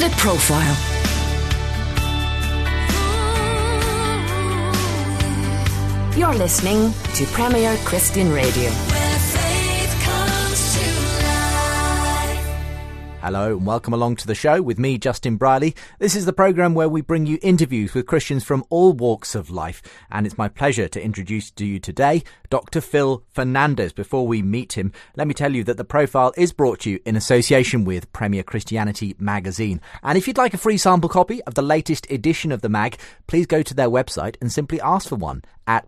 The Profile. You're listening to Premier Christian Radio. Hello and welcome along to the show with me, Justin Briley. This is the programme where we bring you interviews with Christians from all walks of life. And it's my pleasure to introduce to you today Dr. Phil Fernandez. Before we meet him, let me tell you that The Profile is brought to you in association with Premier Christianity magazine. And if you'd like a free sample copy of the latest edition of the mag, please go to their website and simply ask for one at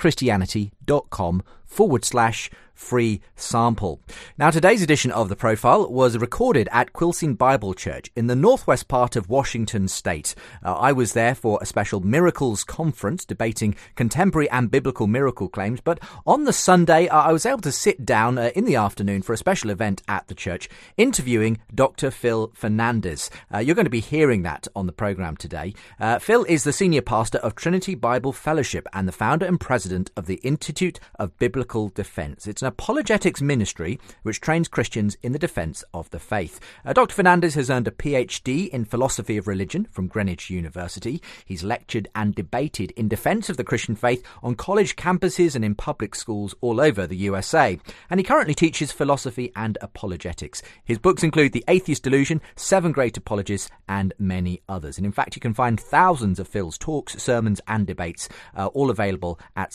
premierchristianity.com/free sample. Now, today's edition of The Profile was recorded at Quilcene Bible Church in the northwest part of Washington state. I was there for a special Miracles conference debating contemporary and biblical miracle claims, but on the Sunday I was able to sit down in the afternoon for a special event at the church interviewing Dr. Phil Fernandez. You're going to be hearing that on the programme today. Phil is the senior pastor of Trinity Bible Fellowship and the founder and president of the Institute of Biblical Defence. It's an apologetics ministry which trains Christians in the defence of the faith. Dr. Fernandez has earned a PhD in philosophy of religion from Greenwich University. He's lectured and debated in defence of the Christian faith on college campuses and in public schools all over the USA. And he currently teaches philosophy and apologetics. His books include The Atheist Delusion, Seven Great Apologists, and many others. And in fact, you can find thousands of Phil's talks, sermons, and debates all available at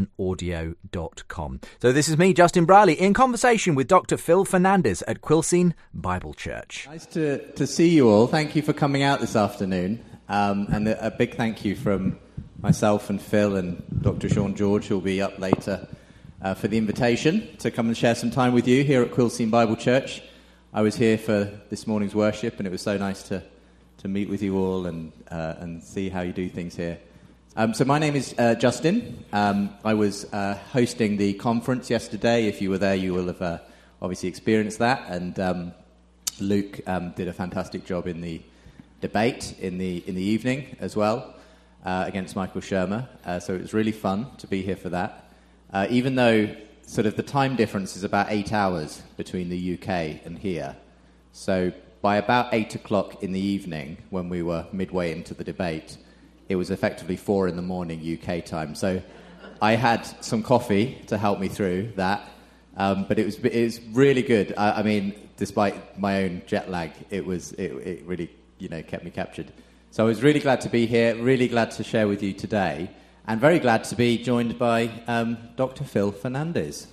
sermonaudio.com. So this is me, Justin Briley, in conversation with Dr. Phil Fernandez at Quilcene Bible Church. Nice to see you all. Thank you for coming out this afternoon. And a big thank you from myself and Phil and Dr. Sean George, who will be up later, for the invitation to come and share some time with you here at Quilcene Bible Church. I was here for this morning's worship, and it was so nice to meet with you all and see how you do things here. So my name is Justin. I was hosting the conference yesterday. If you were there, you will have obviously experienced that. And Luke did a fantastic job in the debate in the evening as well against Michael Shermer. So it was really fun to be here for that. Even though sort of the time difference is about 8 hours between the UK and here. So by about 8 o'clock in the evening, when we were midway into the debate, it was effectively 4 in the morning UK time. So I had some coffee to help me through that, but it was really good. I mean, despite my own jet lag, it really kept me captured. So I was really glad to be here, really glad to share with you today, and very glad to be joined by Dr. Phil Fernandez.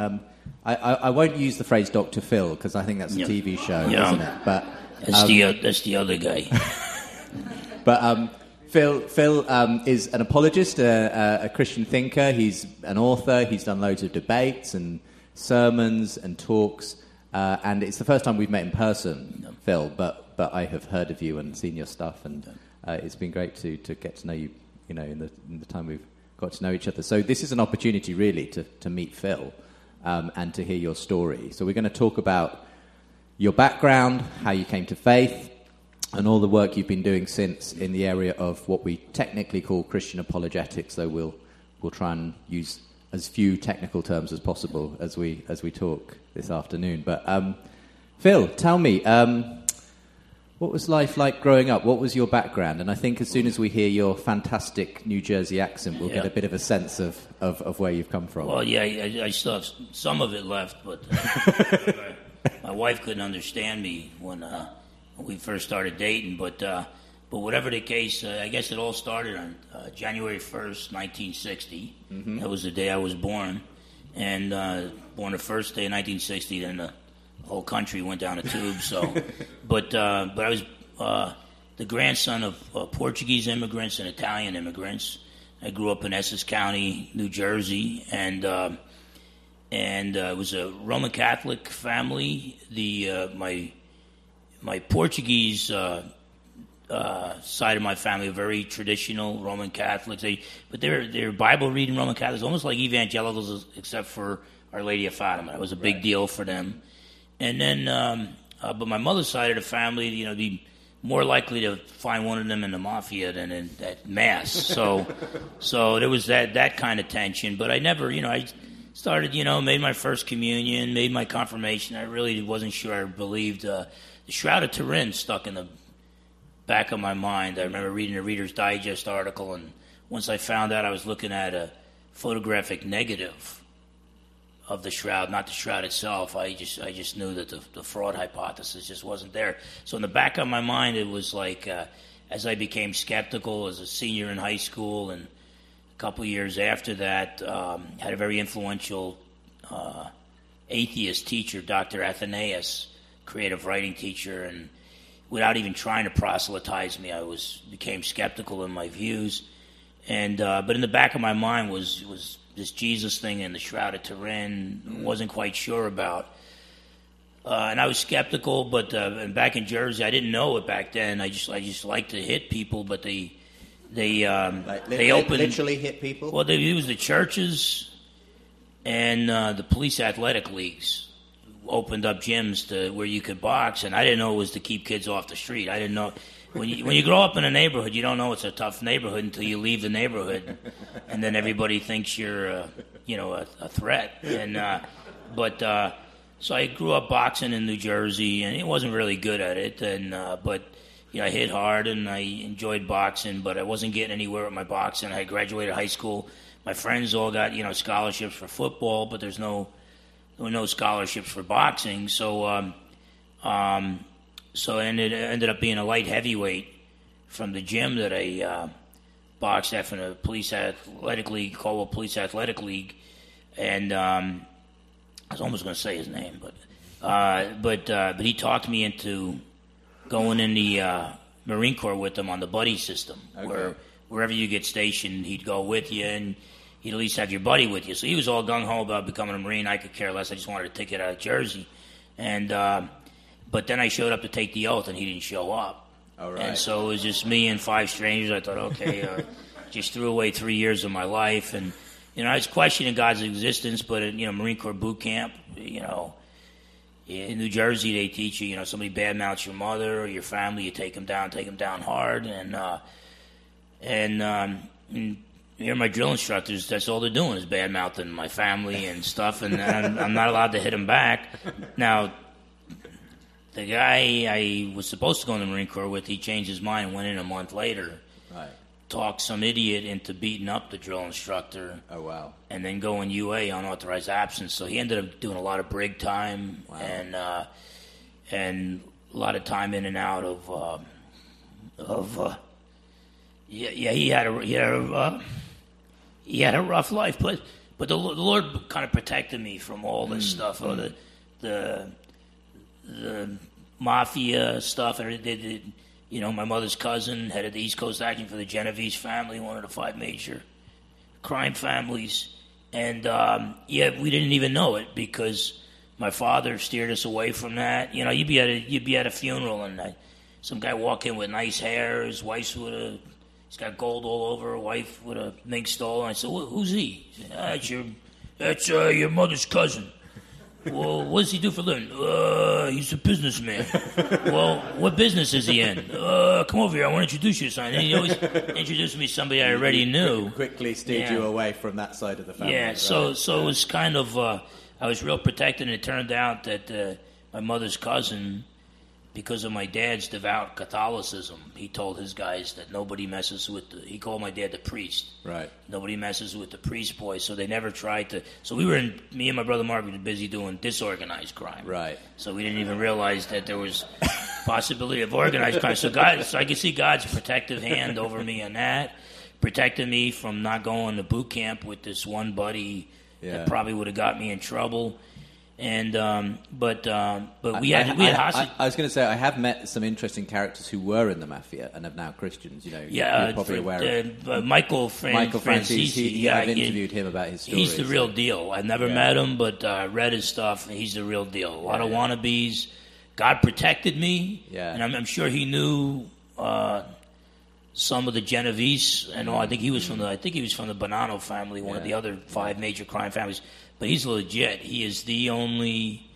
I won't use the phrase Dr. Phil because I think that's a TV show, isn't it? But that's the other guy. But Phil is an apologist, a Christian thinker. He's an author. He's done loads of debates and sermons and talks. And it's the first time we've met in person, Phil. But I have heard of you and seen your stuff, and it's been great to get to know you. In the time we've got to know each other. So this is an opportunity really to meet Phil and to hear your story. So we're going to talk about your background, how you came to faith, and all the work you've been doing since in the area of what we technically call Christian apologetics, though we'll try and use as few technical terms as possible as we talk this afternoon. But Phil, tell me, what was life like growing up? What was your background? And I think as soon as we hear your fantastic New Jersey accent, we'll get a bit of a sense of where you've come from. Well, yeah, I still have some of it left, but my wife couldn't understand me when we first started dating. But whatever the case, I guess it all started on January 1st, 1960. Mm-hmm. That was the day I was born. And born the first day in 1960, then the whole country went down a tube. So, but I was the grandson of Portuguese immigrants and Italian immigrants. I grew up in Essex County, New Jersey, and it was a Roman Catholic family. My Portuguese side of my family are very traditional Roman Catholics. They're Bible reading Roman Catholics, almost like evangelicals, except for Our Lady of Fatima. It was a big deal for them. And then, but my mother's side of the family, it'd be more likely to find one of them in the mafia than at mass. So there was that kind of tension. But I never, I started, made my first communion, made my confirmation. I really wasn't sure I believed. The Shroud of Turin stuck in the back of my mind, I remember reading a Reader's Digest article, and once I found out, I was looking at a photographic negative of the shroud, not the shroud itself. I just knew that the fraud hypothesis just wasn't there. So in the back of my mind, it was like, as I became skeptical as a senior in high school, and a couple of years after that, had a very influential atheist teacher, Dr. Athenaeus, creative writing teacher, and without even trying to proselytize me, I became skeptical in my views. And but in the back of my mind was this Jesus thing and the Shroud of Turin. Wasn't quite sure about, and I was skeptical. But and back in Jersey, I didn't know it back then. I just liked to hit people, but they opened literally hit people. Well, they used the churches and the police athletic leagues opened up gyms where you could box, and I didn't know it was to keep kids off the street. I didn't know. When you grow up in a neighborhood, you don't know it's a tough neighborhood until you leave the neighborhood, and then everybody thinks you're, a threat. And so I grew up boxing in New Jersey, and I wasn't really good at it. And but I hit hard, and I enjoyed boxing, but I wasn't getting anywhere with my boxing. I graduated high school. My friends all got scholarships for football, but there were no scholarships for boxing. So. So it ended up being a light heavyweight from the gym that I boxed at from the Police Athletic League, Caldwell Police Athletic League, and I was almost going to say his name, but he talked me into going in the Marine Corps with him on the buddy system, where wherever you get stationed, he'd go with you, and he'd at least have your buddy with you. So he was all gung-ho about becoming a Marine. I could care less. I just wanted a ticket out of Jersey, and but then I showed up to take the oath, and he didn't show up. All right. And so it was just me and 5 strangers. I thought, okay, just threw away 3 years of my life. And, I was questioning God's existence, but at, Marine Corps boot camp, in New Jersey, they teach you, somebody badmouths your mother or your family, you take them down hard. And my drill instructors, that's all they're doing is badmouthing my family and stuff, and I'm not allowed to hit them back. Now, the guy I was supposed to go in the Marine Corps with, he changed his mind and went in a month later. Right. Talked some idiot into beating up the drill instructor. Oh, wow. And then going UA, unauthorized absence. So he ended up doing a lot of brig time. Wow. And a lot of time in and out he had a rough life, but the Lord kind of protected me from all this stuff, the mafia stuff, and my mother's cousin, head of the East Coast Action for the Genovese family, one of the 5 major crime families, and we didn't even know it because my father steered us away from that. You'd be at a funeral, and some guy walk in with nice hair, his wife's he's got gold all over, a wife with a mink stole, and I said, who's he? That's your mother's cousin. Well, what does he do for a living? He's a businessman. Well, what business is he in? Come over here. I want to introduce you to something. And he always introduced me to somebody I already knew. Quickly steered you away from that side of the family. Yeah, right? so it was kind of, I was real protected, and it turned out that my mother's cousin, because of my dad's devout Catholicism, he told his guys that nobody messes with he called my dad the priest. Right. Nobody messes with the priest boy, so they never tried to. So me and my brother Mark were busy doing disorganized crime. Right. So we didn't even realize that there was possibility of organized crime. So I could see God's protective hand over me on that, protected me from not going to boot camp with this one buddy that probably would have got me in trouble. And but we had hostage. I was going to say I have met some interesting characters who were in the mafia and are now Christians. You're probably aware of Michael Francisi. I've interviewed him about his story. He's the real deal. I've never met him, but read his stuff. He's the real deal. A lot of wannabes. God protected me, and I'm sure he knew some of the Genovese and all. I think he was from the Bonanno family, one of the other 5 major crime families. But he's legit. He is the only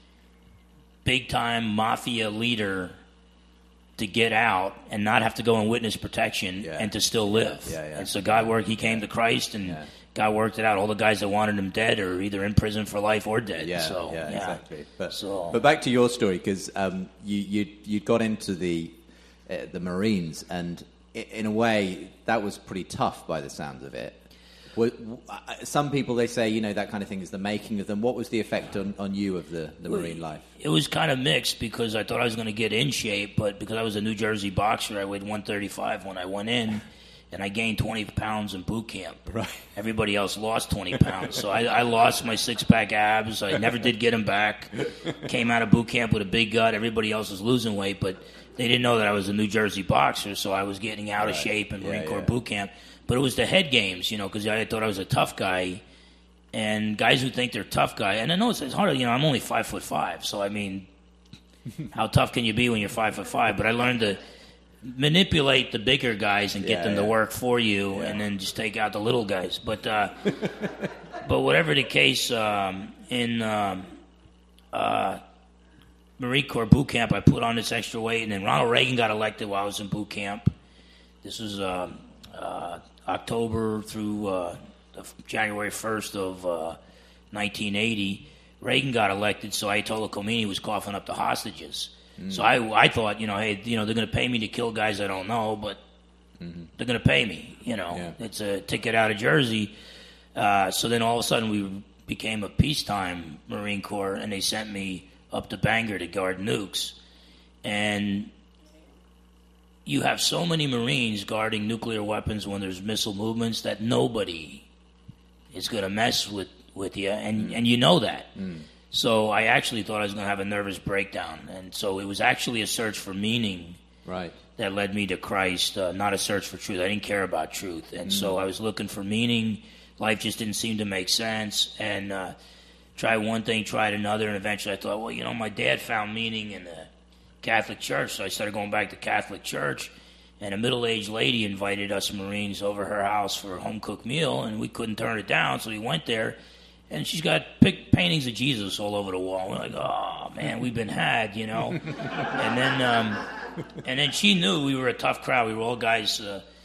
big-time mafia leader to get out and not have to go in witness protection and to still live. And so God worked. He came to Christ, and God worked it out. All the guys that wanted him dead are either in prison for life or dead. Exactly. But back to your story, because you got into the the Marines, and in a way, that was pretty tough by the sounds of it. Some people, they say, that kind of thing is the making of them. What was the effect on you of the Marine life? It was kind of mixed because I thought I was going to get in shape, but because I was a New Jersey boxer, I weighed 135 when I went in, and I gained 20 pounds in boot camp. Right. Everybody else lost 20 pounds, so I lost my six-pack abs. I never did get them back. Came out of boot camp with a big gut. Everybody else was losing weight, but they didn't know that I was a New Jersey boxer, so I was getting out of shape in Marine Corps boot camp. But it was the head games, because I thought I was a tough guy, and guys who think they're tough guy. And I know it's hard. I'm only 5'5", so I mean, how tough can you be when you're 5'5"? But I learned to manipulate the bigger guys and get them to work for you, and then just take out the little guys. But but whatever the case, in Marine Corps boot camp, I put on this extra weight, and then Ronald Reagan got elected while I was in boot camp. This was October through January 1st of 1980. Reagan got elected, so Ayatollah Khomeini was coughing up the hostages. So I thought, hey, they're going to pay me to kill guys I don't know, but they're going to pay me. It's a ticket out of Jersey. So then all of a sudden we became a peacetime Marine Corps, and they sent me up to Bangor to guard nukes. And you have so many Marines guarding nuclear weapons when there's missile movements that nobody is going to mess with you, and you know that. So I actually thought I was going to have a nervous breakdown, and so it was actually a search for meaning that led me to Christ, not a search for truth. I didn't care about truth, and so I was looking for meaning. Life just didn't seem to make sense, and tried one thing, tried another, and eventually I thought, well, my dad found meaning in the Catholic Church, so I started going back to Catholic Church, and a middle-aged lady invited us Marines over her house for a home-cooked meal, and we couldn't turn it down, so we went there, and she's got paintings of Jesus all over the wall. We're like, oh, man, we've been had, and then she knew we were a tough crowd. We were all guys,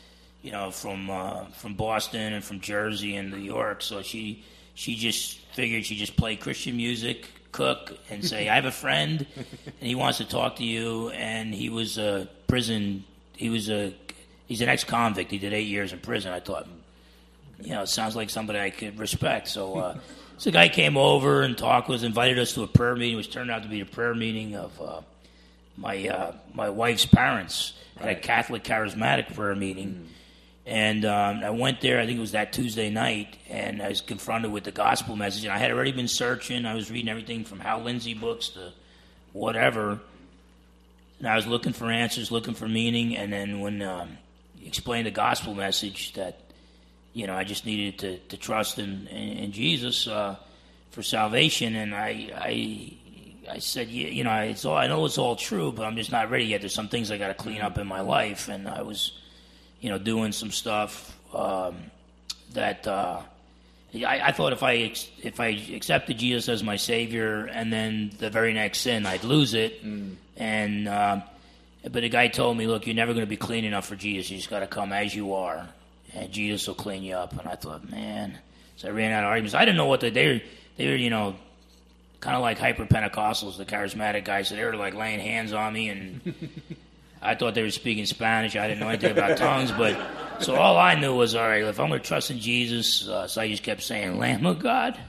from Boston and from Jersey and New York, so she just figured she'd just play Christian music, cook, and say, I have a friend, and he wants to talk to you, and he was he's an ex-convict. He did 8 years in prison. I thought, it sounds like somebody I could respect. So the guy came over and talked with us, invited us to a prayer meeting, which turned out to be a prayer meeting of my wife's parents at a Catholic charismatic prayer meeting. And I went there, I think it was that Tuesday night, and I was confronted with the gospel message. And I had already been searching. I was reading everything from Hal Lindsey books to whatever. And I was looking for answers, looking for meaning. And then when he explained the gospel message that, I just needed to trust in Jesus for salvation. And I said, I know it's all true, but I'm just not ready yet. There's some things I got to clean up in my life. And I was doing some stuff that I thought if I accepted Jesus as my Savior and then the very next sin, I'd lose it. And but the guy told me, look, you're never going to be clean enough for Jesus. You just got to come as you are, and Jesus will clean you up. And I thought, man. So I ran out of arguments. I didn't know what they were, kind of like hyper-Pentecostals, the charismatic guys. So they were like laying hands on me, and I thought they were speaking Spanish. I didn't know anything about tongues, but so all I knew was, all right, if I'm going to trust in Jesus, so I just kept saying, Lamb of God,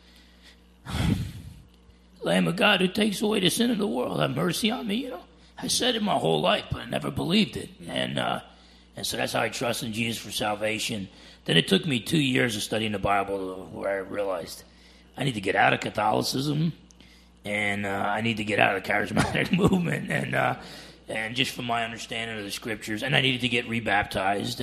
Lamb of God who takes away the sin of the world, have mercy on me. I said it my whole life, but I never believed it, and so that's how I trust in Jesus for salvation. Then it took me 2 years of studying the Bible where I realized I need to get out of Catholicism, and I need to get out of the charismatic movement, and just from my understanding of the scriptures, and I needed to get rebaptized,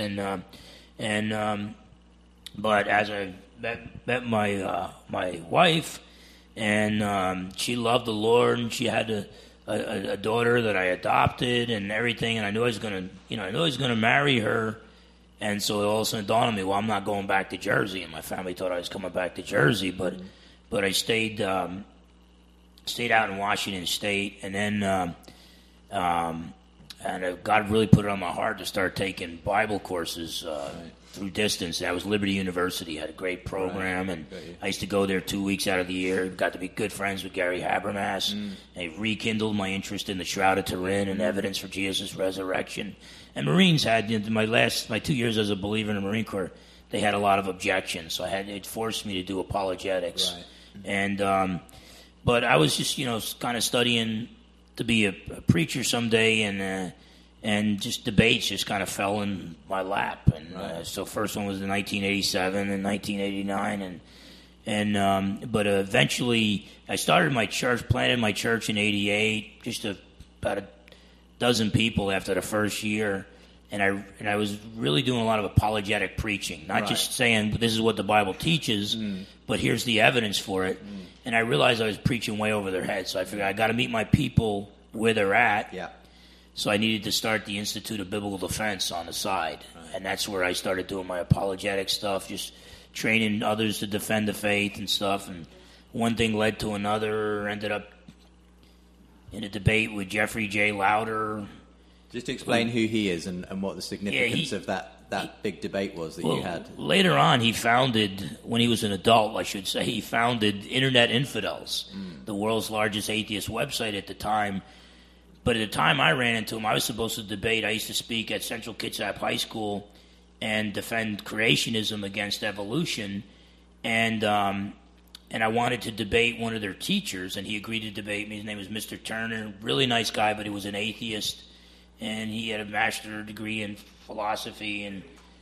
but as I met my wife, and she loved the Lord, and she had a daughter that I adopted and everything, and I knew I was gonna marry her, and so it all of a sudden dawned on me, well, I'm not going back to Jersey, and my family thought I was coming back to Jersey, but I stayed out in Washington State, and then. And God really put it on my heart to start taking Bible courses through distance. That was Liberty University. Had a great program, and I used to go there 2 weeks out of the year. Got to be good friends with Gary Habermas. They rekindled my interest in the Shroud of Turin and evidence for Jesus' resurrection. And Marines had, my 2 years as a believer in the Marine Corps, they had a lot of objections, so it forced me to do apologetics. Right. And but I was just kind of studying to be a preacher someday, and just debates just kind of fell in my lap. And so first one was in 1987 and 1989, but eventually I started my church, planted my church in '88, just about a dozen people after the first year. And I was really doing a lot of apologetic preaching, not just saying this is what the Bible teaches, but here's the evidence for it. And I realized I was preaching way over their heads, so I figured I got to meet my people where they're at. Yeah. So I needed to start the Institute of Biblical Defense on the side, and that's where I started doing my apologetic stuff, just training others to defend the faith and stuff. And one thing led to another. Ended up in a debate with Jeffrey J. Louder. Just explain who he is and what the significance of that big debate was that you had. Later on, he founded, when he was an adult, I should say, he founded Internet Infidels, the world's largest atheist website at the time. But at the time I ran into him, I was supposed to debate. I used to speak at Central Kitsap High School and defend creationism against evolution. And I wanted to debate one of their teachers, and he agreed to debate me. His name was Mr. Turner, really nice guy, but he was an atheist. And he had a master's degree in philosophy,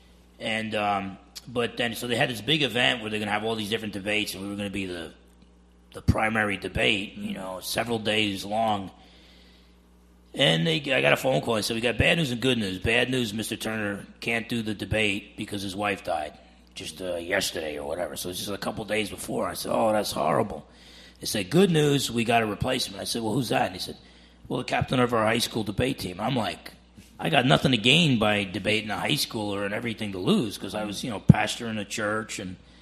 but then so they had this big event where they're going to have all these different debates, and we were going to be the primary debate, several days long. And I got a phone call and said, we got bad news and good news. Bad news, Mr. Turner can't do the debate because his wife died just yesterday or whatever. So it's just a couple days before. I said, oh, that's horrible. They said, good news, we got a replacement. I said, well, who's that? And he said, well, the captain of our high school debate team. I'm like, I got nothing to gain by debating a high schooler and everything to lose because I was, pastor in a church.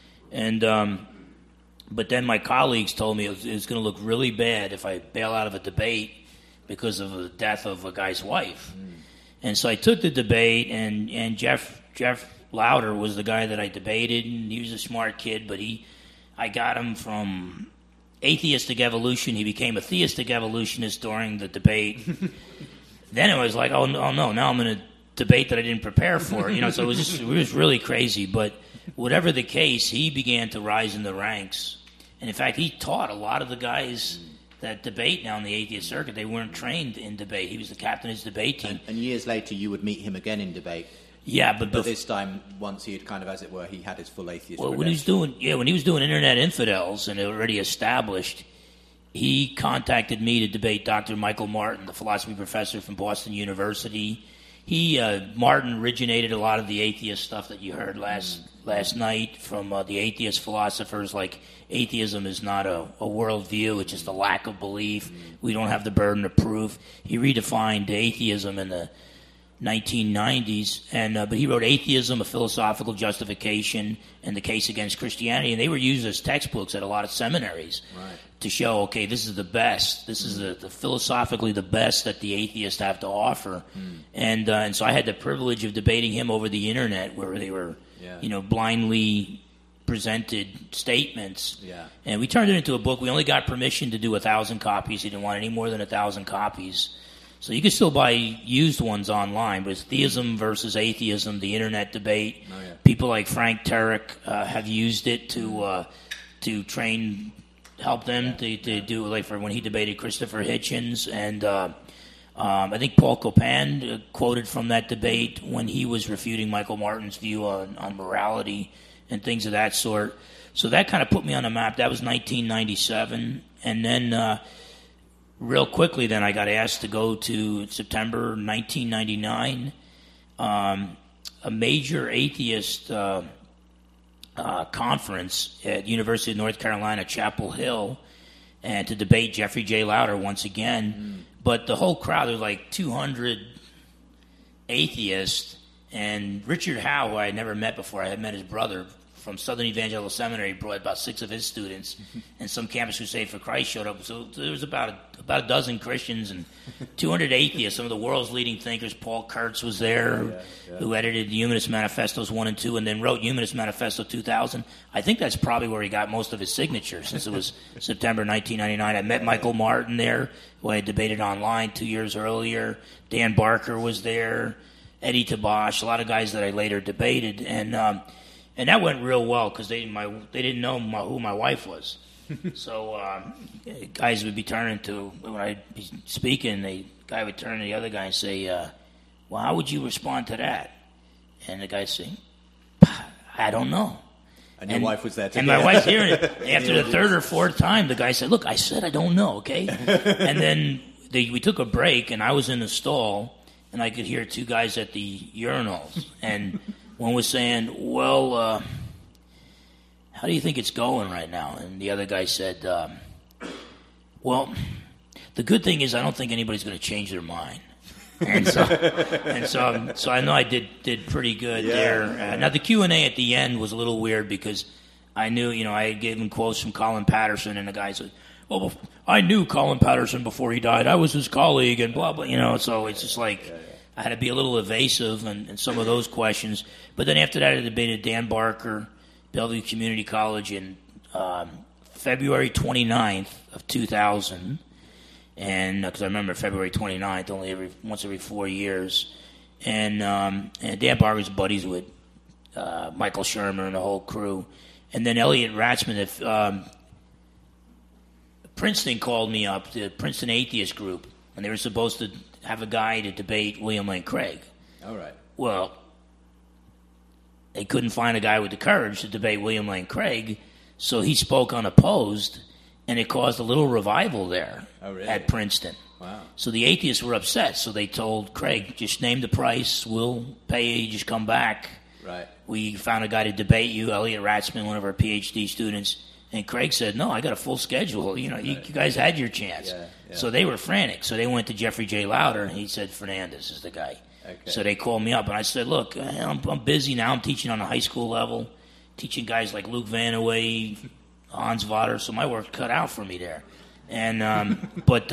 But then my colleagues told me it was going to look really bad if I bail out of a debate because of the death of a guy's wife. And so I took the debate, and Jeff Louder was the guy that I debated, and he was a smart kid, but I got him from atheistic evolution. He became a theistic evolutionist during the debate. Then it was like, oh no, now I'm in a debate that I didn't prepare for. So it was really crazy. But whatever the case, he began to rise in the ranks. And in fact, he taught a lot of the guys that debate now in the atheist circuit. They weren't trained in debate. He was the captain of his debate team. And years later, you would meet him again in debate. Yeah, but this time, once he had kind of, as it were, he had his full atheist. Well, when he was doing Internet Infidels and already established, he contacted me to debate Dr. Michael Martin, the philosophy professor from Boston University. Martin originated a lot of the atheist stuff that you heard last night from the atheist philosophers, like atheism is not a worldview, it's just a lack of belief. We don't have the burden of proof. He redefined atheism in the 1990s, but he wrote Atheism, A Philosophical Justification, and The Case Against Christianity, and they were used as textbooks at a lot of seminaries to show, okay, this is the best. This is the philosophically the best that the atheists have to offer. And so I had the privilege of debating him over the internet, where they were, blindly presented statements. Yeah. And we turned it into a book. We only got permission to do 1,000 copies. He didn't want any more than 1,000 copies. So you can still buy used ones online, but it's Theism versus Atheism, the internet debate. Oh, yeah. People like Frank Turek have used it to help them to do, like for when he debated Christopher Hitchens. And I think Paul Copan quoted from that debate when he was refuting Michael Martin's view on morality and things of that sort. So that kind of put me on the map. That was 1997. And then real quickly, then I got asked to go to September 1999, a major atheist conference at University of North Carolina, Chapel Hill, and to debate Jeffrey J. Louder once again. But the whole crowd, there was like 200 atheists, and Richard Howe, who I had never met before, I had met his brother from Southern Evangelical Seminary brought about 6 of his students, and some Campus Crusade for Christ showed up. So there was about a dozen Christians and 200 atheists. Some of the world's leading thinkers. Paul Kurtz was there, who edited the Humanist Manifestos 1 and 2, and then wrote Humanist Manifesto 2000. I think that's probably where he got most of his signatures, since it was September 1999. I met Michael Martin there, who I had debated online 2 years earlier. Dan Barker was there. Eddie Tabash, a lot of guys that I later debated, and that went real well because they didn't know who my wife was. So guys would be turning to, when I'd be speaking, the guy would turn to the other guy and say, well, how would you respond to that? And the guy would say, I don't know. And your wife was there too. And my wife's hearing it. After the third or fourth time, the guy said, look, I said I don't know, okay? And then we took a break, and I was in the stall, and I could hear 2 guys at the urinals. And one was saying, well, how do you think it's going right now? And the other guy said, well, the good thing is I don't think anybody's going to change their mind. And so I know I did pretty good there. Now the Q&A at the end was a little weird because I knew, I had given quotes from Colin Patterson, and the guy said, well, I knew Colin Patterson before he died. I was his colleague, and blah, blah, so it's just like I had to be a little evasive in some of those questions. But then after that, I debated Dan Barker, Bellevue Community College in February 29th of 2000. And because I remember February 29th, only once every 4 years. And Dan Barker's buddies with Michael Shermer and the whole crew. And then Elliot Ratzman, Princeton called me up, the Princeton Atheist Group, and they were supposed to have a guy to debate William Lane Craig. All right. Well, they couldn't find a guy with the courage to debate William Lane Craig, so he spoke unopposed, and it caused a little revival there at Princeton. Wow. So the atheists were upset, so they told Craig, just name the price, we'll pay you, just come back. Right. We found a guy to debate you, Elliot Ratzman, one of our PhD students. And Craig said, no, I got a full schedule. You guys had your chance. Yeah. So they were frantic. So they went to Jeffrey J. Lauder, and he said, Fernandez is the guy. Okay. So they called me up, and I said, look, I'm busy now. I'm teaching on the high school level, teaching guys like Luke Vanaway, Hans Vader, so my work cut out for me there. And but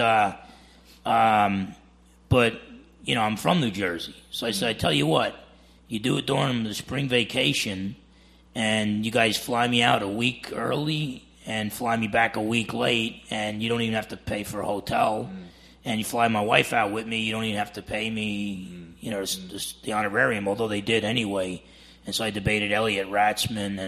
I'm from New Jersey. So I said, I tell you what, you do it during the spring vacation, and you guys fly me out a week early and fly me back a week late, and you don't even have to pay for a hotel. And you fly my wife out with me, you don't even have to pay me, the honorarium, although they did anyway. And so I debated Elliot Ratzman,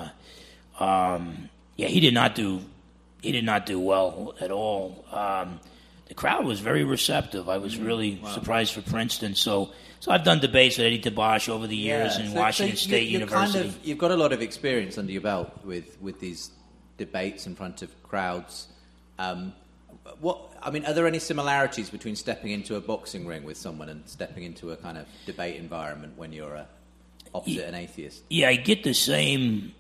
and he did not do well at all. The crowd was very receptive. I was really surprised for Princeton. So I've done debates with Eddie Tabash over the years in Washington State University. You've got a lot of experience under your belt with these debates in front of crowds. Are there any similarities between stepping into a boxing ring with someone and stepping into a kind of debate environment when you're opposite an atheist? Yeah, I get the same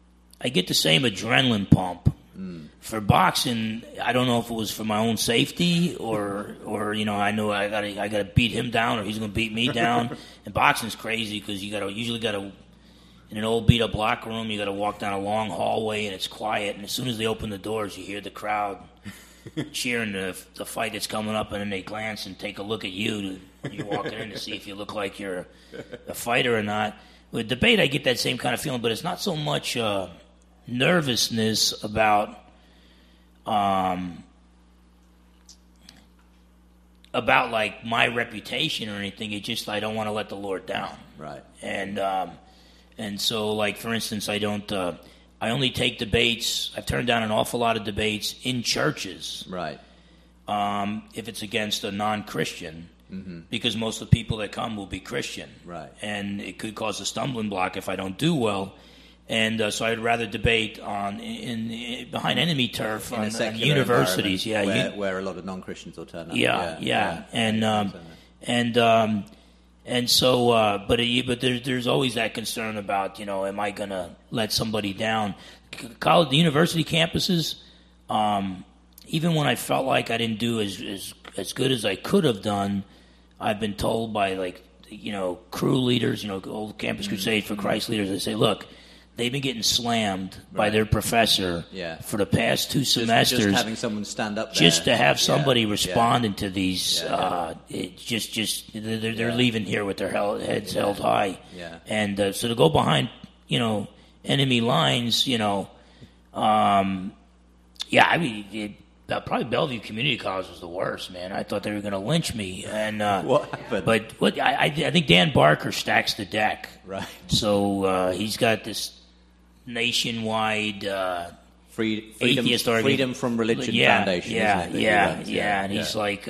adrenaline pump. For boxing, I don't know if it was for my own safety or I know I gotta beat him down or he's gonna beat me down. And boxing's crazy because you usually gotta in an old beat up locker room, you gotta walk down a long hallway and it's quiet. And as soon as they open the doors, you hear the crowd cheering the fight that's coming up, and then they glance and take a look at you when you're walking in to see if you look like you're a fighter or not. With debate, I get that same kind of feeling, but it's not so much nervousness about like my reputation or anything. It's just I don't want to let the Lord down. Right. And so, like, for instance, I only take debates. I've turned down an awful lot of debates in churches. Right. If it's against a non-Christian, because most of the people that come will be Christian. Right. And it could cause a stumbling block if I don't do well. And so I'd rather debate behind enemy turf on universities. Yeah, where a lot of non-Christians will turn up. Yeah. And so, but there's always that concern about, am I going to let somebody down? The university campuses, even when I felt like I didn't do as good as I could have done, I've been told by crew leaders, old Campus Crusade for Christ leaders, they say, look, they've been getting slammed by their professor for the past 2 semesters. Just having someone stand up there. Just to have somebody responding to these, they're leaving here with their heads held high. Yeah. And so to go behind, enemy lines, probably Bellevue Community College was the worst, man. I thought they were going to lynch me. And what happened? But I think Dan Barker stacks the deck. Right. So he's got this nationwide atheist argument. Freedom from Religion Foundation. Yeah. And he's like,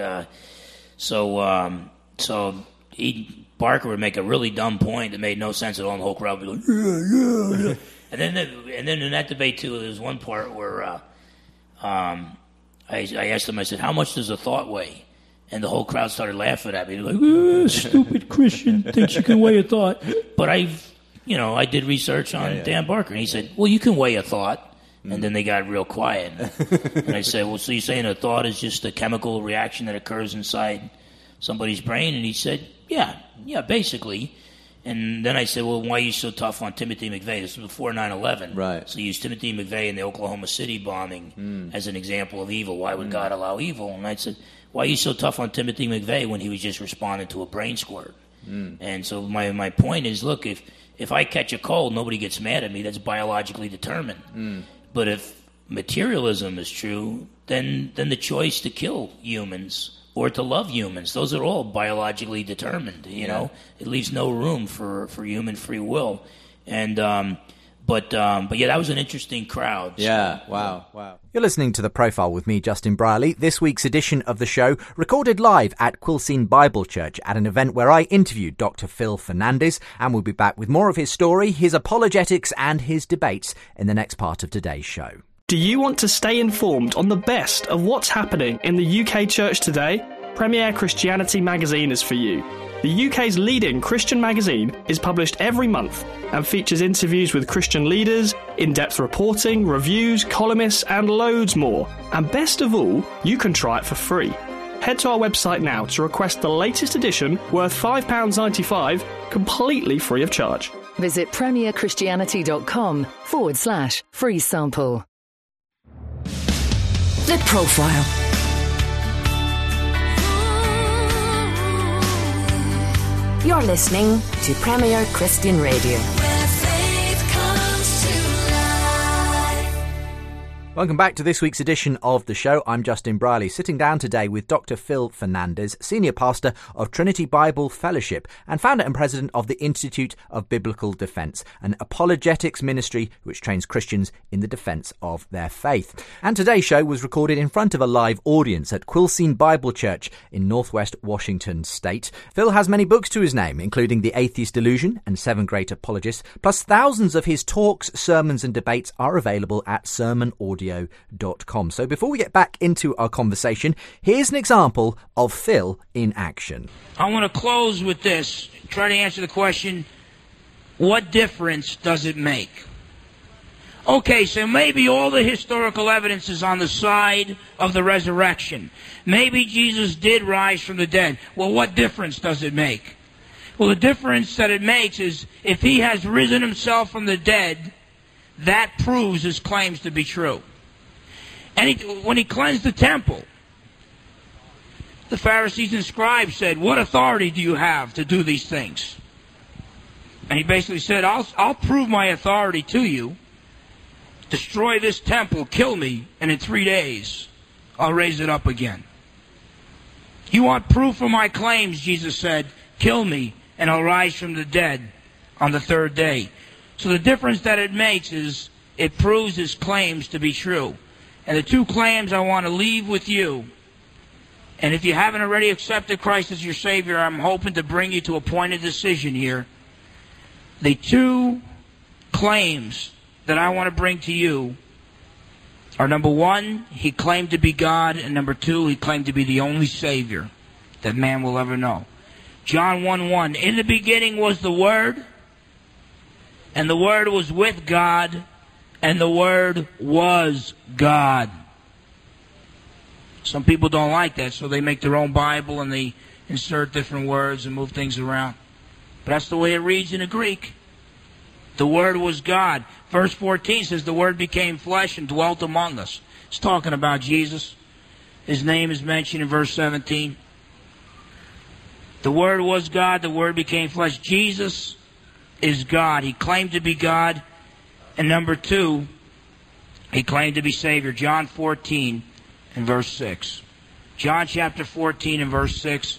Barker would make a really dumb point that made no sense at all, and the whole crowd would be going, yeah. And then in that debate too, there was one part where I asked him, I said, how much does a thought weigh? And the whole crowd started laughing at me. They're like, stupid Christian thinks you can weigh a thought. But I did research on Dan Barker, and he said, well, you can weigh a thought. And then they got real quiet. And I said, well, so you're saying a thought is just a chemical reaction that occurs inside somebody's brain? And he said, yeah, basically. And then I said, well, why are you so tough on Timothy McVeigh? This was before 9/11. Right. So you used Timothy McVeigh in the Oklahoma City bombing as an example of evil. Why would God allow evil? And I said, why are you so tough on Timothy McVeigh when he was just responding to a brain squirt? And so my point is, look, if I catch a cold, nobody gets mad at me. That's biologically determined. But if materialism is true, then the choice to kill humans or to love humans, those are all biologically determined. It leaves no room for human free will. And but that was an interesting crowd. Yeah, wow. You're listening to The Profile with me, Justin Brierley. This week's edition of the show recorded live at Quilcene Bible Church at an event where I interviewed Dr. Phil Fernandes, and we'll be back with more of his story, his apologetics and his debates in the next part of today's show. Do you want to stay informed on the best of what's happening in the UK church today? Premier Christianity magazine is for you. The UK's leading Christian magazine is published every month and features interviews with Christian leaders, in-depth reporting, reviews, columnists, and loads more. And best of all, you can try it for free. Head to our website now to request the latest edition worth £5.95, completely free of charge. Visit premierchristianity.com/free sample. The Profile. You're listening to Premier Christian Radio. Welcome back to this week's edition of the show. I'm Justin Brierley, sitting down today with Dr. Phil Fernandes, Senior Pastor of Trinity Bible Fellowship and founder and president of the Institute of Biblical Defense, an apologetics ministry which trains Christians in the defense of their faith. And today's show was recorded in front of a live audience at Quilcene Bible Church in Northwest Washington State. Phil has many books to his name, including The Atheist Delusion and 7 Great Apologists, plus thousands of his talks, sermons and debates are available at sermonaudio.com. So before we get back into our conversation, here's an example of Phil in action. I want to close with this, try to answer the question, what difference does it make? Okay, so maybe all the historical evidence is on the side of the resurrection. Maybe Jesus did rise from the dead. Well, what difference does it make? Well, the difference that it makes is if he has risen himself from the dead, that proves his claims to be true. And when he cleansed the temple, the Pharisees and scribes said, what authority do you have to do these things? And he basically said, I'll prove my authority to you. Destroy this temple, kill me, and in 3 days I'll raise it up again. You want proof of my claims, Jesus said, kill me, and I'll rise from the dead on the 3rd day. So the difference that it makes is it proves his claims to be true. And the 2 claims I want to leave with you, and if you haven't already accepted Christ as your Savior, I'm hoping to bring you to a point of decision here. The 2 claims that I want to bring to you are, number 1, he claimed to be God, and number 2, he claimed to be the only Savior that man will ever know. John 1:1, in the beginning was the Word, and the Word was with God, and the Word was God. Some people don't like that, so they make their own Bible and they insert different words and move things around. But that's the way it reads in the Greek. The Word was God. Verse 14 says, the Word became flesh and dwelt among us. It's talking about Jesus. His name is mentioned in verse 17. The Word was God. The Word became flesh. Jesus is God. He claimed to be God. And number 2, he claimed to be Savior. John 14 and verse 6. John chapter 14 and verse 6.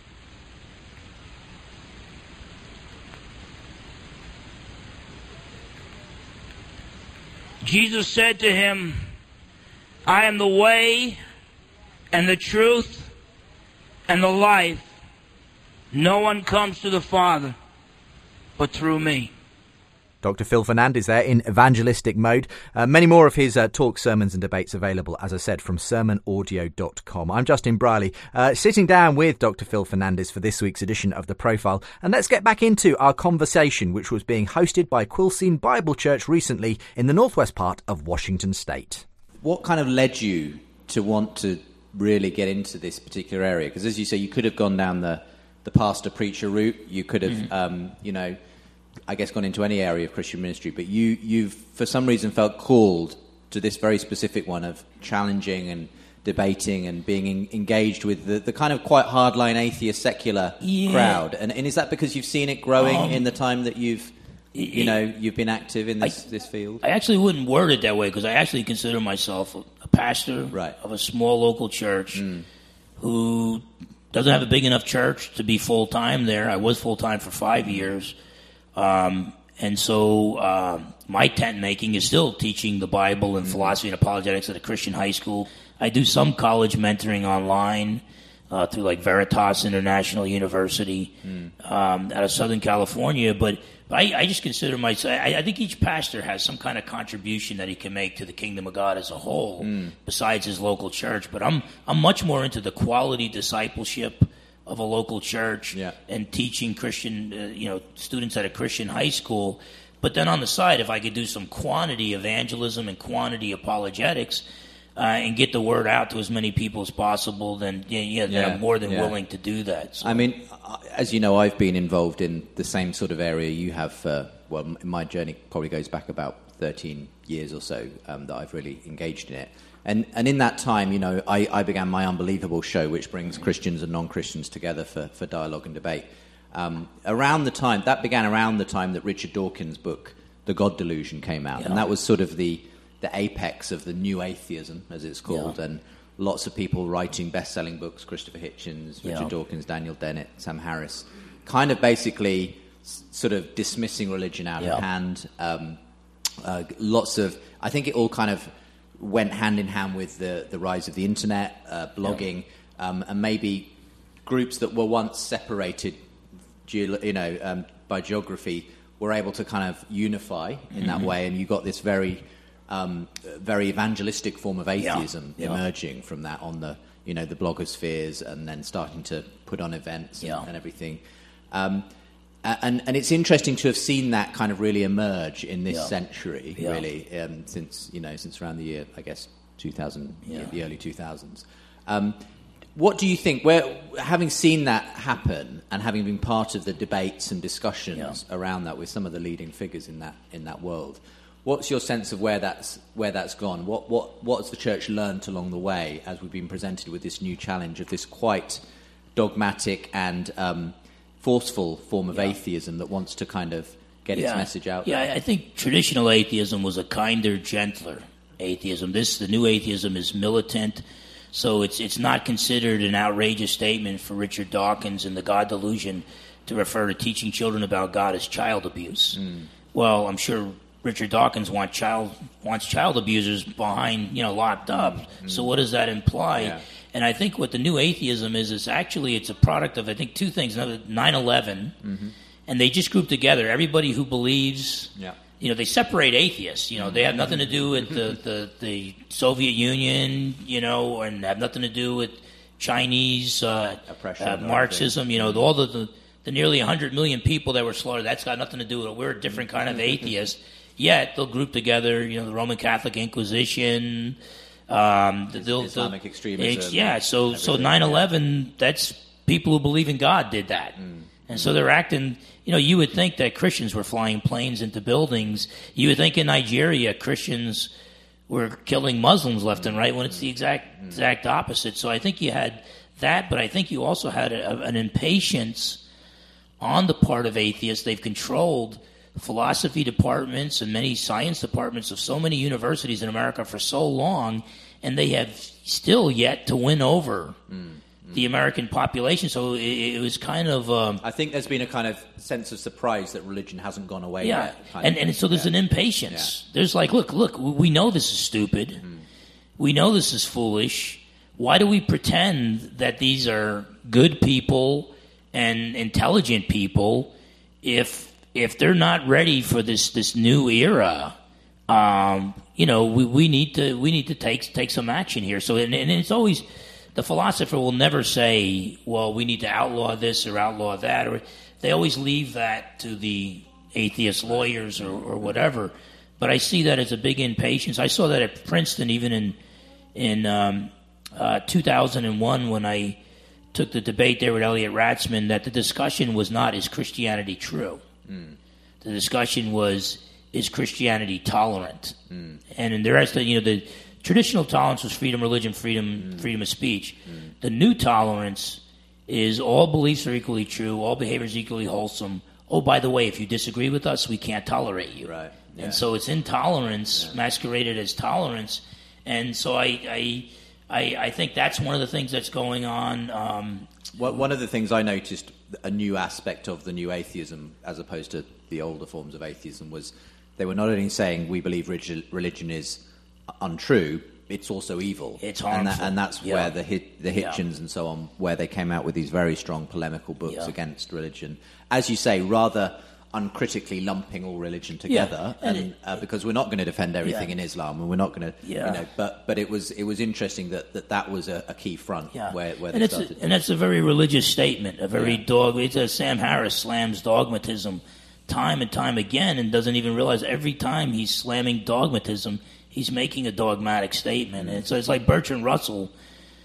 Jesus said to him, I am the way and the truth and the life. No one comes to the Father but through me. Dr. Phil Fernandes there in evangelistic mode. Many more of his talks, sermons and debates available, as I said, from sermonaudio.com. I'm Justin Briley, sitting down with Dr. Phil Fernandes for this week's edition of The Profile. And let's get back into our conversation, which was being hosted by Quilcene Bible Church recently in the northwest part of Washington State. What kind of led you to want to really get into this particular area? Because as you say, you could have gone down the pastor-preacher route. You could have, I guess, gone into any area of Christian ministry, but you've for some reason felt called to this very specific one of challenging and debating and being engaged with the kind of quite hardline atheist secular crowd. And is that because you've seen it growing in the time that you've been active in this field? I actually wouldn't word it that way, because I actually consider myself a pastor of a small local church who doesn't have a big enough church to be full-time there. I was full-time for 5 years. And so my tent making is still teaching the Bible and philosophy and apologetics at a Christian high school. I do some college mentoring online through like Veritas International University out of Southern California. But I just consider myself, I think each pastor has some kind of contribution that he can make to the kingdom of God as a whole besides his local church. But I'm much more into the quality discipleship of a local church and teaching Christian, students at a Christian high school. But then on the side, if I could do some quantity evangelism and quantity apologetics and get the word out to as many people as possible, then I'm more than willing to do that. So. I mean, as you know, I've been involved in the same sort of area you have. My journey probably goes back about 13 years or so that I've really engaged in it. And in that time, I began my Unbelievable show, which brings Christians and non-Christians together for dialogue and debate. Around the time that Richard Dawkins' book, The God Delusion, came out. And that was sort of the apex of the new atheism, as it's called. And lots of people writing best-selling books, Christopher Hitchens, Richard Dawkins, Daniel Dennett, Sam Harris, kind of basically sort of dismissing religion out of hand. I think it all kind of went hand in hand with the rise of the internet, blogging, and maybe groups that were once separated, by geography, were able to kind of unify in that way, and you got this very, very evangelistic form of atheism emerging from that on the blogospheres, and then starting to put on events and everything. And it's interesting to have seen that kind of really emerge in this century, really, since around the year, I guess, 2000, the early 2000s. What do you think, having seen that happen and having been part of the debates and discussions around that with some of the leading figures in that world, what's your sense of where that's gone? What has the church learnt along the way as we've been presented with this new challenge of this quite dogmatic and forceful form of atheism that wants to kind of get its message out there? Yeah, I think traditional atheism was a kinder, gentler atheism. The new atheism is militant, so it's not considered an outrageous statement for Richard Dawkins and the God Delusion to refer to teaching children about God as child abuse. Well, I'm sure Richard Dawkins wants child abusers behind, locked up. So what does that imply? Yeah. And I think what the new atheism is actually it's a product of, I think, two things. 9/11, and they just group together everybody who believes. Yeah. They separate atheists. They have nothing to do with the Soviet Union. And have nothing to do with Chinese Marxism. All the nearly 100 million people that were slaughtered. That's got nothing to do with it. We're a different kind of atheist. Yet they'll group together. The Roman Catholic Inquisition. Islamic extremism. So 9/11, that's people who believe in God did that. And so they're acting, you would think that Christians were flying planes into buildings. You would think in Nigeria Christians were killing Muslims left and right when it's the exact opposite. So I think you had that, but I think you also had an impatience on the part of atheists. They've controlled philosophy departments and many science departments of so many universities in America for so long, and they have still yet to win over the American population. So it was kind of... I think there's been a kind of sense of surprise that religion hasn't gone away yet. And so there's an impatience. Yeah. There's like, look, we know this is stupid. We know this is foolish. Why do we pretend that these are good people and intelligent people if they're not ready for this new era? We need to take some action here. So and it's always... The philosopher will never say, well, we need to outlaw this or outlaw that. Or they always leave that to the atheist lawyers or whatever. But I see that as a big impatience. I saw that at Princeton even in 2001 when I took the debate there with Elliot Ratzman, that the discussion was not, is Christianity true? The discussion was, is Christianity tolerant? And in the rest of, the traditional tolerance was freedom of religion, freedom of speech. The new tolerance is all beliefs are equally true, all behavior is equally wholesome. Oh, by the way, if you disagree with us, we can't tolerate you. Right. Yeah. And so it's intolerance masqueraded as tolerance. And so I think that's one of the things that's going on. One of the things I noticed, a new aspect of the new atheism, as opposed to the older forms of atheism, was they were not only saying we believe religion is untrue, it's also evil. It's harmful. And that's where the Hitchens and so on, where they came out with these very strong polemical books against religion. As you say, rather uncritically lumping all religion together, because we're not going to defend everything in Islam, and we're not going to, but it was interesting that was a key front where they started. And that's a very religious statement, a very Sam Harris slams dogmatism time and time again, and doesn't even realize every time he's slamming dogmatism, he's making a dogmatic statement. And so it's like Bertrand Russell,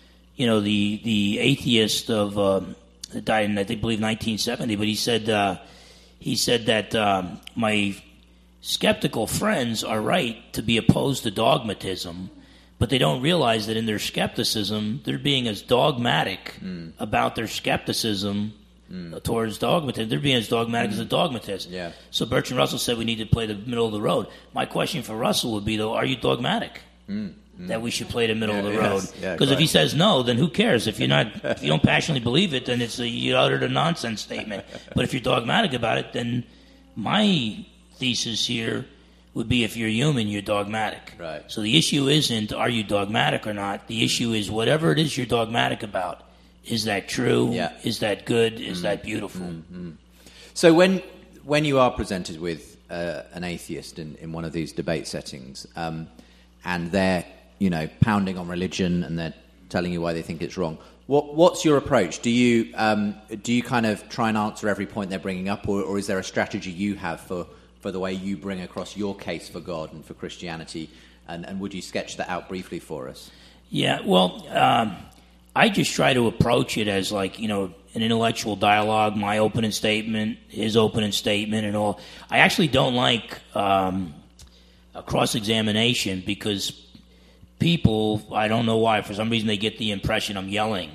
the atheist of that died in, I believe, 1970. But he said that my skeptical friends are right to be opposed to dogmatism, but they don't realize that in their skepticism, they're being as dogmatic about their skepticism towards dogmatism. They're being as dogmatic as a dogmatist. Yeah. So Bertrand Russell said we need to play the middle of the road. My question for Russell would be, though, are you dogmatic that we should play the middle of the road? Because if he says no, then who cares? If you don't passionately believe it, then you uttered a nonsense statement. But if you're dogmatic about it, then my thesis here would be, if you're human, you're dogmatic. Right. So the issue isn't are you dogmatic or not. The issue is whatever it is you're dogmatic about. Is that true? Yeah. Is that good? Is that beautiful? So when you are presented with an atheist in one of these debate settings, and they're pounding on religion and they're telling you why they think it's wrong, what's your approach? Do you kind of try and answer every point they're bringing up, or is there a strategy you have for the way you bring across your case for God and for Christianity? And would you sketch that out briefly for us? Yeah. Well. I just try to approach it as an intellectual dialogue, my opening statement, his opening statement, and all. I actually don't like a cross-examination because people, I don't know why, for some reason they get the impression I'm yelling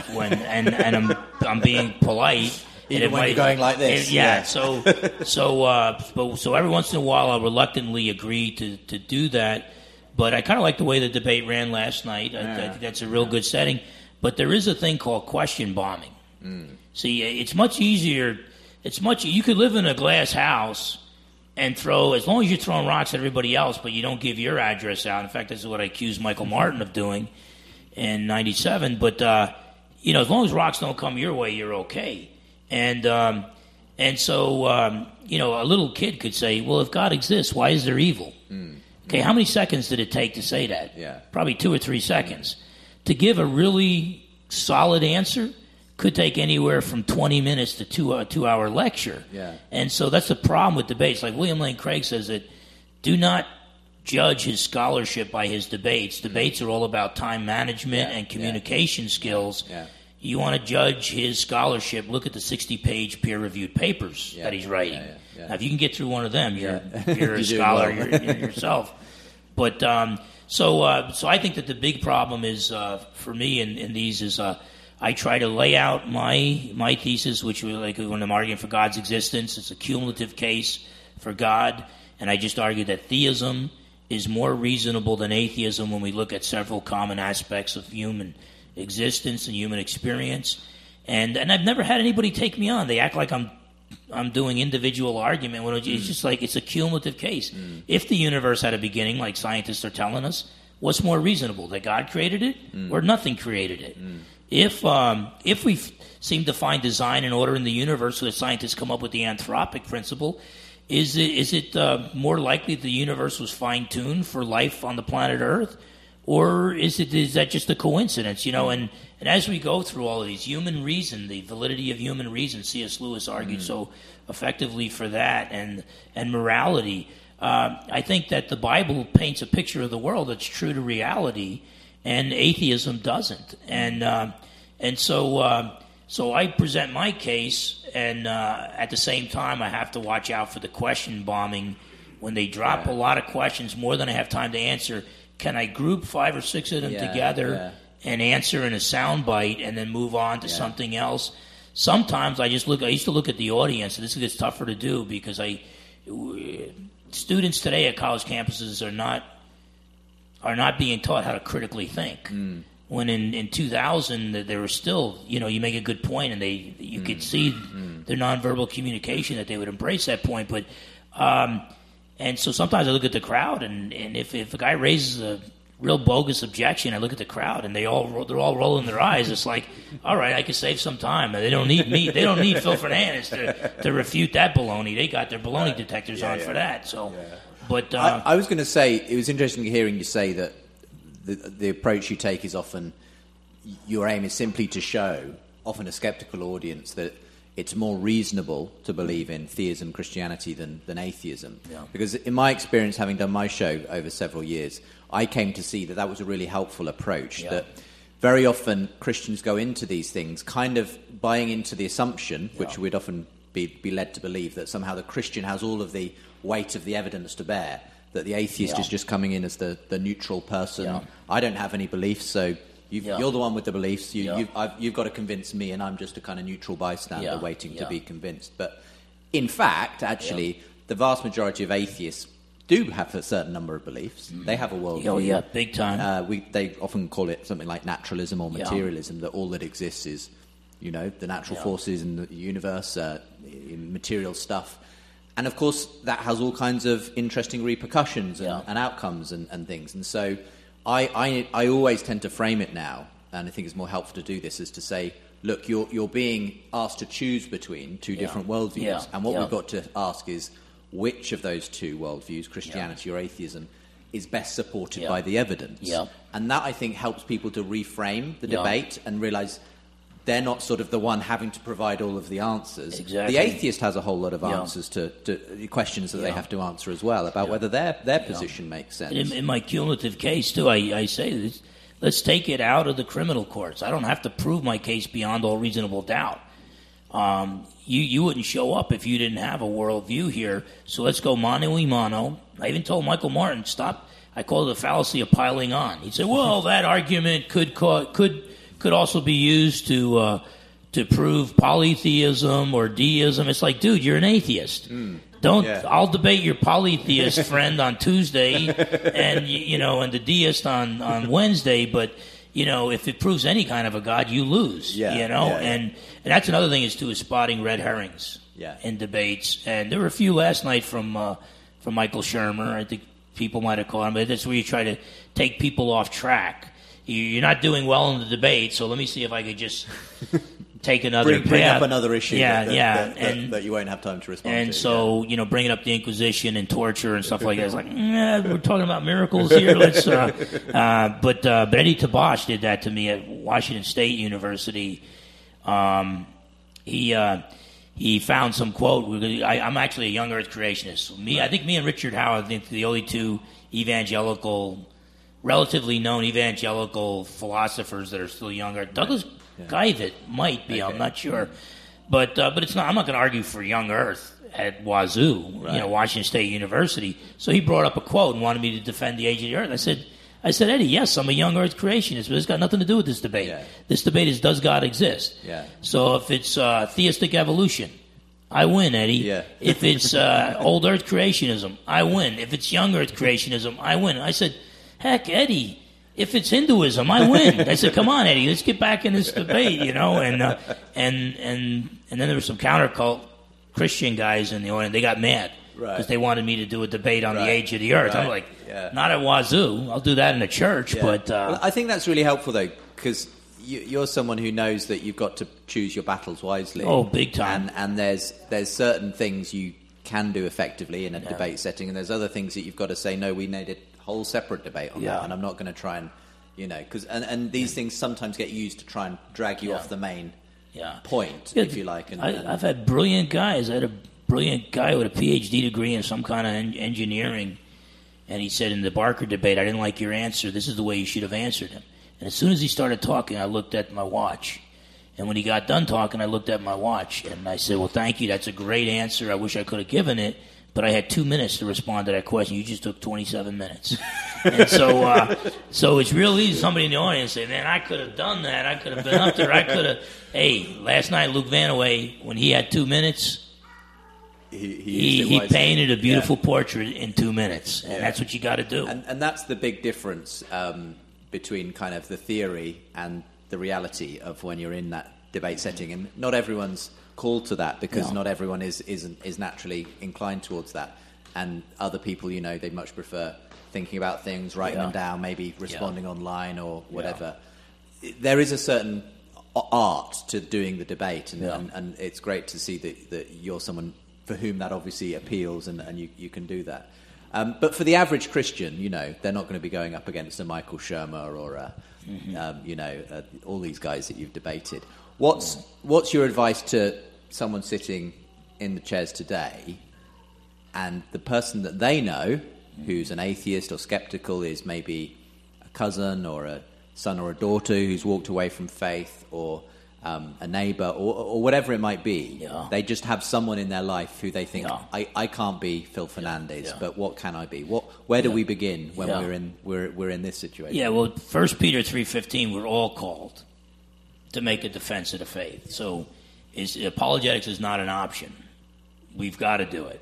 and I'm being polite. Even when you're going like this. So every once in a while I'll reluctantly agree to do that, but I kind of like the way the debate ran last night. I think that's a real good setting. But there is a thing called question bombing. See, it's much easier. You could live in a glass house and throw, as long as you're throwing rocks at everybody else, but you don't give your address out. In fact, this is what I accused Michael Martin of doing in '97. But as long as rocks don't come your way, you're okay. And so a little kid could say, well, if God exists, why is there evil? Okay, how many seconds did it take to say that? Yeah. Probably 2 or 3 seconds. To give a really solid answer could take anywhere from 20 minutes to a 2-hour lecture. Yeah. And so that's the problem with debates. Like William Lane Craig says that do not judge his scholarship by his debates. Debates are all about time management and communication skills. Yeah. you want to judge his scholarship, look at the 60-page peer-reviewed papers that he's writing. Now, if you can get through one of them, you're a scholar yourself. But so I think that the big problem is for me in these is I try to lay out my thesis, which was like when I'm arguing for God's existence, it's a cumulative case for God, and I just argue that theism is more reasonable than atheism when we look at several common aspects of human existence and human experience. And I've never had anybody take me on. They act like I'm doing individual argument when it's just like it's a cumulative case. If the universe had a beginning, like scientists are telling us, what's more reasonable, that God created it or nothing created it? If we seem to find design and order in the universe, so that scientists come up with the anthropic principle, is it more likely the universe was fine-tuned for life on the planet Earth? Or is that just a coincidence, And as we go through all of these, human reason, the validity of human reason, C.S. Lewis argued so effectively for that, and morality. I think that the Bible paints a picture of the world that's true to reality, and atheism doesn't. And so I present my case, and at the same time I have to watch out for the question bombing. When they drop a lot of questions, more than I have time to answer, can I group 5 or 6 of them together and answer in a soundbite and then move on to something else? Sometimes I used to look at the audience, and this gets tougher to do because students today at college campuses are not being taught how to critically think. When in 2000 there was still, you make a good point, and you could see their nonverbal communication that they would embrace that point, but. And so sometimes I look at the crowd, and if a guy raises a real bogus objection, I look at the crowd, and they're all rolling their eyes. It's like, all right, I can save some time. They don't need me. They don't need Phil Fernandez to refute that baloney. They got their baloney detectors on for that. So, but I was going to say, it was interesting hearing you say that the approach you take is often your aim is simply to show often a skeptical audience that it's more reasonable to believe in theism, Christianity, than atheism. Because in my experience, having done my show over several years, I came to see that was a really helpful approach, that very often Christians go into these things kind of buying into the assumption, which we'd often be led to believe, that somehow the Christian has all of the weight of the evidence to bear, that the atheist is just coming in as the neutral person. I don't have any beliefs, so... You're the one with the beliefs. You've got to convince me, and I'm just a kind of neutral bystander waiting to be convinced. But in fact, actually, the vast majority of atheists do have a certain number of beliefs. They have a worldview. Oh, yeah, big time. They often call it something like naturalism or materialism, that all that exists is, the natural forces in the universe, material stuff. And, of course, that has all kinds of interesting repercussions and outcomes and things. And so... I always tend to frame it now, and I think it's more helpful to do this, is to say, look, you're being asked to choose between two different worldviews, and what we've got to ask is which of those two worldviews, Christianity or atheism, is best supported by the evidence. And that, I think, helps people to reframe the debate and realise they're not sort of the one having to provide all of the answers. Exactly. The atheist has a whole lot of answers to questions that they have to answer as well about whether their position makes sense. In my cumulative case, too, I say this, let's take it out of the criminal courts. I don't have to prove my case beyond all reasonable doubt. You wouldn't show up if you didn't have a worldview here, so let's go mano y mano. I even told Michael Martin, stop. I call it the fallacy of piling on. He said, well, that argument could also be used to prove polytheism or deism. It's like, dude, you're an atheist. I'll debate your polytheist friend on Tuesday and the deist on Wednesday, but if it proves any kind of a God, you lose. And that's another thing is spotting red herrings in debates. And there were a few last night from Michael Shermer. I think people might have called him, but that's where you try to take people off track. You're not doing well in the debate, so let me see if I could just take another bring up another issue that you won't have time to respond to. And so, bringing up the Inquisition and torture and stuff like that. It's like, we're talking about miracles here. Let's. But Eddie Tabash did that to me at Washington State University. He found some quote. I'm actually a young Earth creationist. I think me and Richard Howard, I think the only two relatively known evangelical philosophers that are still younger. Douglas Guyvet might be. I'm not sure, but it's not. I'm not going to argue for young Earth at Wazoo, Washington State University. So he brought up a quote and wanted me to defend the age of the Earth. I said, Eddie, yes, I'm a young Earth creationist, but it's got nothing to do with this debate. Yeah. This debate is, does God exist? Yeah. So if it's theistic evolution, I win, Eddie. Yeah. If it's old Earth creationism, I win. If it's young Earth creationism, I win. I said, heck, Eddie, if it's Hinduism, I win. I said, come on, Eddie, let's get back in this debate, and then there were some counter-cult Christian guys in the audience. They got mad because they wanted me to do a debate on the age of the Earth. I'm like, not at Wazoo. I'll do that in a church, but... Well, I think that's really helpful, though, because you're someone who knows that you've got to choose your battles wisely. Oh, big time. And there's certain things you can do effectively in a debate setting, and there's other things that you've got to say, no, we need a whole separate debate on that, and I'm not going to try and, because and these things sometimes get used to try and drag you off the main point, if you like. I've had brilliant guys. I had a brilliant guy with a PhD degree in some kind of engineering, and he said in the Barker debate, I didn't like your answer. This is the way you should have answered him. And as soon as he started talking, I looked at my watch. And when he got done talking, I looked at my watch, and I said, well, thank you. That's a great answer. I wish I could have given it, but I had 2 minutes to respond to that question. You just took 27 minutes. And so it's real easy. Somebody in the audience say, man, I could have done that. I could have been up there. I could have. Hey, last night, Luke Vanaway, when he had 2 minutes, he painted a beautiful portrait in 2 minutes. And that's what you got to do. And that's the big difference between kind of the theory and the reality of when you're in that debate setting. And not everyone's called to that because not everyone is naturally inclined towards that. And other people, they much prefer thinking about things, writing them down, maybe responding online or whatever. There is a certain art to doing the debate, and it's great to see that you're someone for whom that obviously appeals, and you can do that. But for the average Christian, they're not going to be going up against a Michael Shermer or all these guys that you've debated. What's your advice to someone sitting in the chairs today, and the person that they know who's an atheist or skeptical is maybe a cousin or a son or a daughter who's walked away from faith, or a neighbor, or whatever it might be? They just have someone in their life who they think, I can't be Phil Fernandez, but what can I be? Where do we begin when we're in this situation? Yeah, well, 1 Peter 3:15, we're all called to make a defense of the faith. So apologetics is not an option. We've got to do it.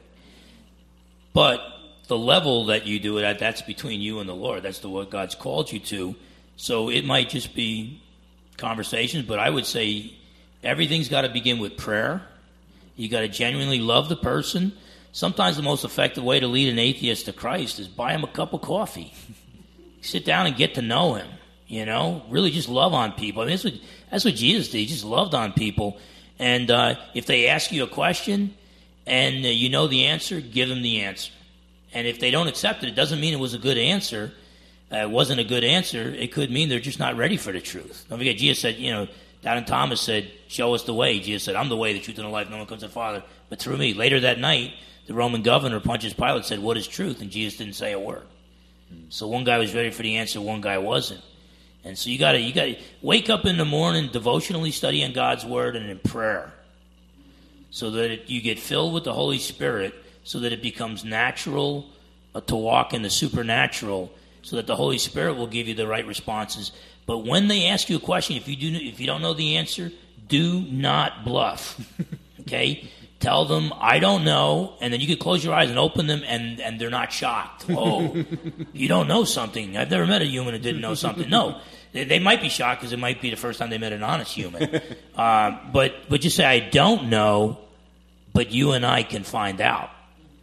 But the level that you do it at, that's between you and the Lord. That's what God's called you to. So it might just be conversations, but I would say everything's got to begin with prayer. You got to genuinely love the person. Sometimes the most effective way to lead an atheist to Christ is buy him a cup of coffee. Sit down and get to know him. Really just love on people. I mean, that's what Jesus did. He just loved on people. And if they ask you a question and you know the answer, give them the answer. And if they don't accept it doesn't mean it was a good answer. It wasn't a good answer. It could mean they're just not ready for the truth. Don't forget, Jesus said, Doubting Thomas said, show us the way. Jesus said, I'm the way, the truth, and the life. No one comes to the Father but through me. Later that night, the Roman governor, Pontius Pilate, said, what is truth? And Jesus didn't say a word. So one guy was ready for the answer, one guy wasn't. And so you got to wake up in the morning, devotionally studying God's word and in prayer, so that you get filled with the Holy Spirit, so that it becomes natural to walk in the supernatural, so that the Holy Spirit will give you the right responses. But when they ask you a question, if you don't know the answer, do not bluff. Okay? Tell them, I don't know, and then you can close your eyes and open them, and they're not shocked. Oh, you don't know something. I've never met a human who didn't know something. No, they might be shocked because it might be the first time they met an honest human. But just say, I don't know, but you and I can find out.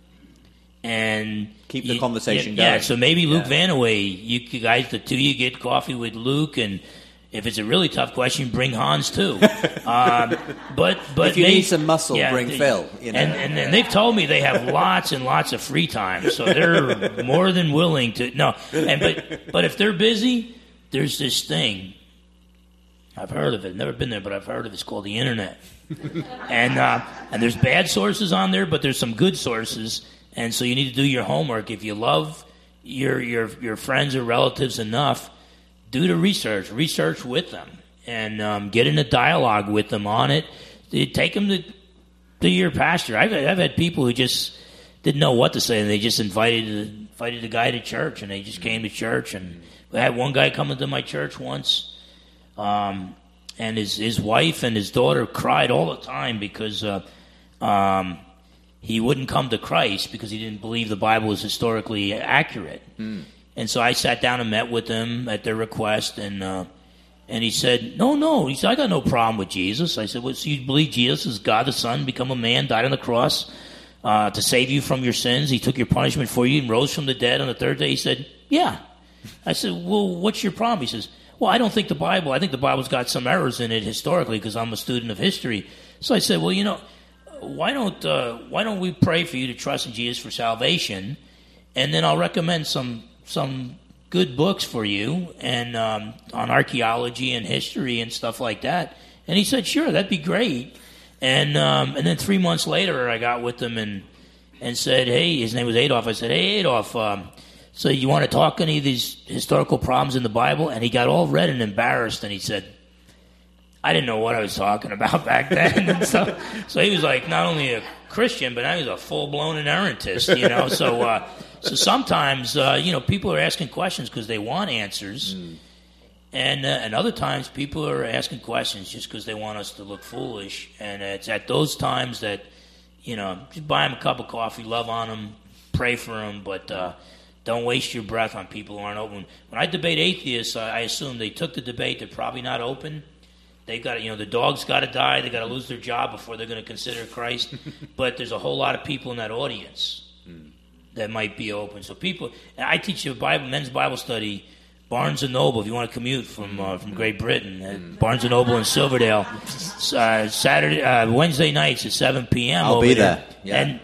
And keep the conversation going. Yeah, so maybe Luke Vanaway, you guys, the two of you get coffee with Luke, and if it's a really tough question, bring Hans too. But if you need some muscle, bring Phil. And they've told me they have lots and lots of free time, so they're more than willing to. No, but if they're busy, there's this thing. I've heard of it. Never been there, but I've heard of it. It's called the internet. And there's bad sources on there, but there's some good sources. And so you need to do your homework. If you love your friends or relatives enough, do the research. Research with them. and get in a dialogue with them on it. Take them to your pastor. I've had people who just didn't know what to say, and they just invited the guy to church, and they just came to church. And I had one guy come into my church once, and his wife and his daughter cried all the time because he wouldn't come to Christ because he didn't believe the Bible was historically accurate. And so I sat down and met with them at their request, and he said, no. He said, I got no problem with Jesus. I said, well, so you believe Jesus is God the Son, become a man, died on the cross to save you from your sins? He took your punishment for you and rose from the dead on the third day? He said, yeah. I said, well, what's your problem? He says, well, I think the Bible's got some errors in it historically because I'm a student of history. So I said, well, why don't we pray for you to trust in Jesus for salvation, and then I'll recommend some good books for you and on archaeology and history and stuff like that. And he said, sure, that'd be great. And then 3 months later, I got with him and said, hey, his name was Adolf. I said, hey, Adolf, so you want to talk any of these historical problems in the Bible? And he got all red and embarrassed, and he said, I didn't know what I was talking about back then. And so he was like not only a Christian, but he was a full-blown inerrantist, So sometimes, people are asking questions because they want answers. And other times people are asking questions just because they want us to look foolish. And it's at those times that, just buy them a cup of coffee, love on them, pray for them, but don't waste your breath on people who aren't open. When I debate atheists, I assume they took the debate, they're probably not open. They've got the dog's got to die, they got to lose their job before they're going to consider Christ. But there's a whole lot of people in that audience that might be open. So people, and I teach a men's Bible study, Barnes & Noble, if you want to commute from Great Britain, Barnes & Noble in Silverdale, Wednesday nights at 7 p.m. I'll be there. Yeah.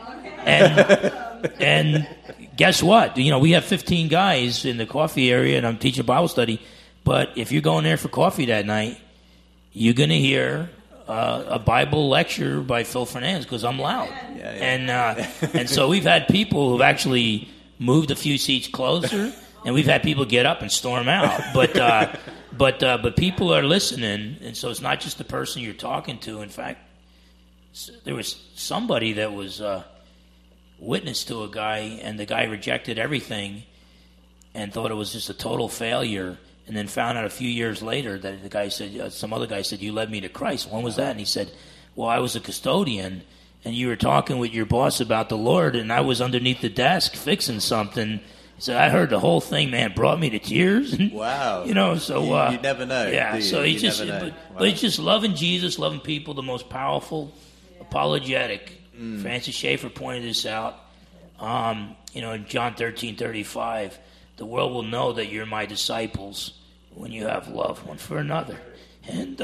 And guess what? We have 15 guys in the coffee area, and I'm teaching a Bible study. But if you're going there for coffee that night, you're going to hear a Bible lecture by Phil Fernandez because I'm loud. Yeah. And so we've had people who've actually moved a few seats closer, and we've had people get up and storm out. But people are listening, and so it's not just the person you're talking to. In fact, there was somebody that was witness to a guy, and the guy rejected everything and thought it was just a total failure. And then found out a few years later that the guy said, some other guy said, you led me to Christ. When was that? And he said, well, I was a custodian, and you were talking with your boss about the Lord, and I was underneath the desk fixing something. He said, I heard the whole thing, man, brought me to tears. Wow. So you never know. Yeah. So he just, but he's just loving Jesus, loving people, the most powerful apologetic. Francis Schaeffer pointed this out. In John 13:35. The world will know that you're my disciples when you have love one for another. And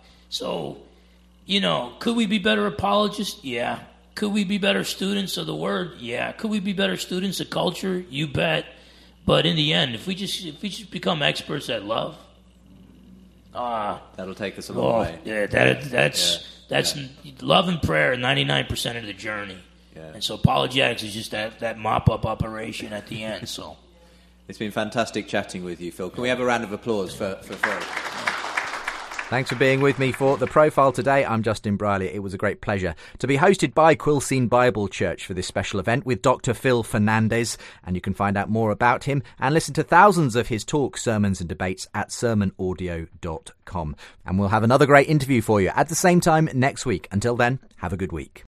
could we be better apologists? Yeah. Could we be better students of the Word? Yeah. Could we be better students of culture? You bet. But in the end, if we just become experts at love, that'll take us a long way. Yeah, that's love and prayer, 99% of the journey. Yeah. And so apologetics is just that mop-up operation at the end. So. It's been fantastic chatting with you, Phil. Can we have a round of applause for Phil? Thanks for being with me for The Profile today. I'm Justin Brierley. It was a great pleasure to be hosted by Quilcene Bible Church for this special event with Dr. Phil Fernandez. And you can find out more about him and listen to thousands of his talks, sermons and debates at sermonaudio.com. And we'll have another great interview for you at the same time next week. Until then, have a good week.